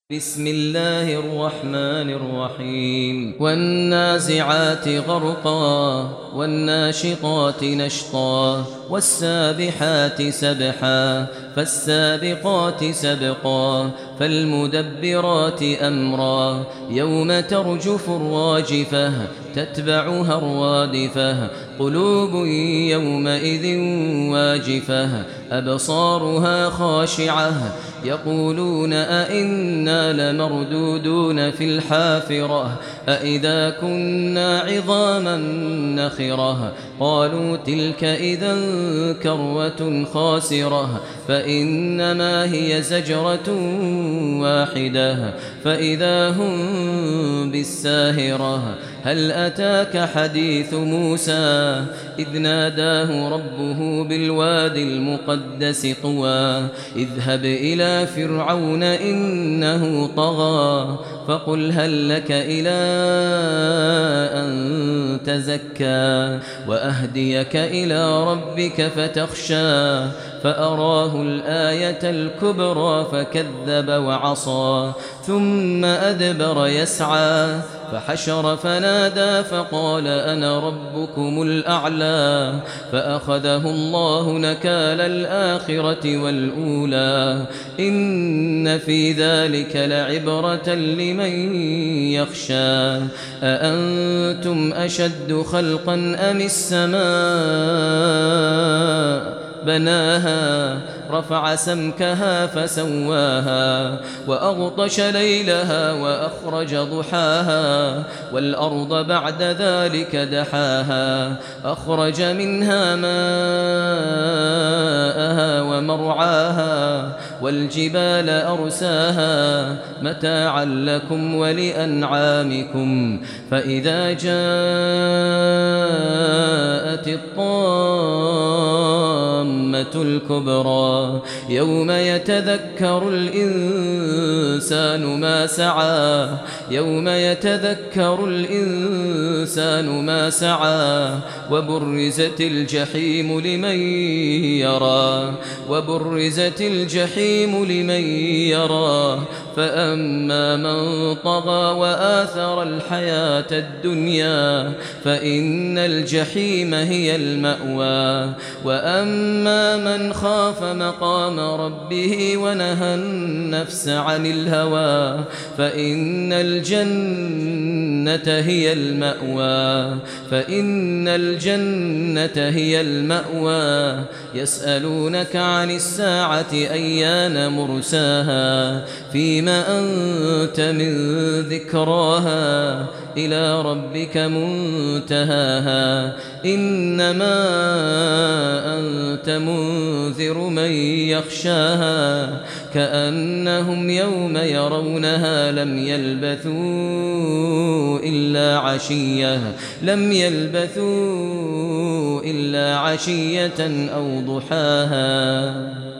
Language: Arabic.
بسم الله الرحمن الرحيم والنازعات غرقا والناشطات نشطا والسابحات سبحا فالسابقات سبقا فالمدبرات أمرا يوم ترجف الراجفة تتبعها الرادفة قلوب يومئذ واجفة أبصارها خاشعة يقولون أئنا لمردودون في الحافرة أئذا كنا عظاما نخرة قالوا تلك إذا كروة خاسرة فإنما هي زجرة واحدة فإذا هم بالساهرة هل أتاك حديث موسى إذ ناداه ربه بالوادي المقدس طوى اذهب إلى فرعون إنه طغى فقل هل لك إلى أن تزكى وأهديك إلى ربك فتخشى فأراه الآية الكبرى فكذب وعصى ثم أدبر يسعى فحشر فنادى فقال أنا ربكم الأعلى فأخذه الله نكال الآخرة والأولى إن في ذلك لعبرة لمن يخشى أأنتم أشد خلقا أم السماء بناها رفع سمكها فسواها وأغطش ليلها وأخرج ضحاها والأرض بعد ذلك دحاها أخرج منها ماءها ومرعاها والجبال أرساها متاعا لكم ولأنعامكم فإذا جاءت الطامة الكبرى يوم يتذكر الإنسان ما سعى يوم يتذكر الإنسان ما سعى وبرزت الجحيم لمن يرى وبرزت الجحيم لمن يرى فأما من طغى وآثر الحياة الدنيا فإن الجحيم هي المأوى وأما من خاف مقام ربه ونهى النفس عن الهوى فإن الجنة هي المأوى فإن الجنة هي المأوى يسألونك عن الساعة أيان مرساها فيما أنت من ذكراها إلى ربك منتهاها إنما أنت منذر من يخشاها كأنهم يوم يرونها لم يلبثوا إلا عشية أو ضحاها